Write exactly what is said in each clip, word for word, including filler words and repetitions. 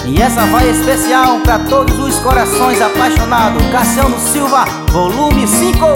E essa vai especial pra todos os corações apaixonados. Cassiano Silva, volume cinco.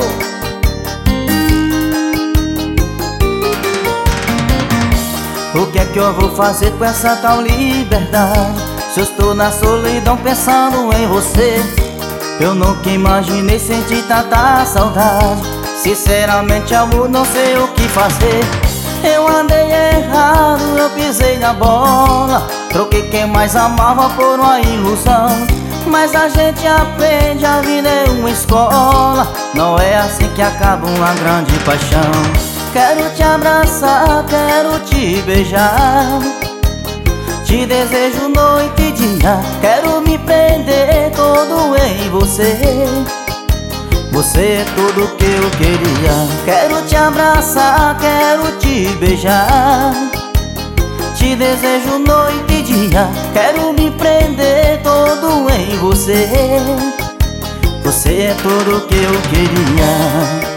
O que é que eu vou fazer com essa tal liberdade? Se eu estou na solidão pensando em você, eu nunca imaginei sentir tanta saudade. Sinceramente, amor, não sei o que fazer. Eu andei errado, eu pisei na bola. Troquei quem mais amava por uma ilusão. Mas a gente aprende, a vida é uma escola. Não é assim que acaba uma grande paixão. Quero te abraçar, quero te beijar. Te desejo noite e dia. Quero me prender todo em você. Você é tudo que eu queria. Quero te abraçar, quero te beijar. Te desejo noite e dia. Quero me prender todo em você. Você é tudo que eu queria.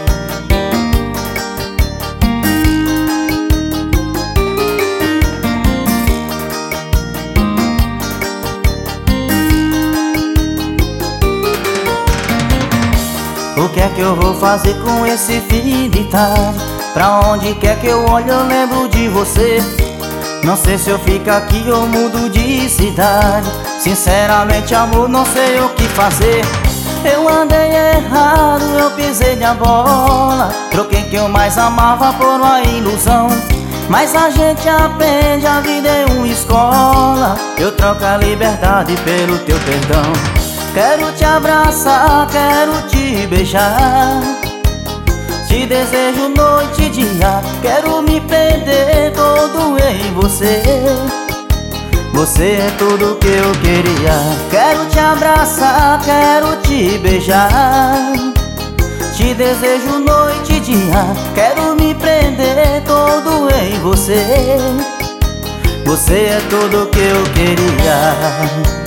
O que é que eu vou fazer com esse fim de tarde? Pra onde quer que eu olhe eu lembro de você. Não sei se eu fico aqui ou mudo de cidade. Sinceramente, amor, não sei o que fazer. Eu andei errado, eu pisei na bola. Troquei quem eu mais amava por uma ilusão. Mas a gente aprende, a vida é uma escola. Eu troco a liberdade pelo teu perdão. Quero te abraçar, quero te beijar. Te desejo noite e dia. Quero me prender todo em você. Você é tudo que eu queria. Quero te abraçar, quero te beijar. Te desejo noite e dia. Quero me prender todo em você. Você é tudo que eu queria.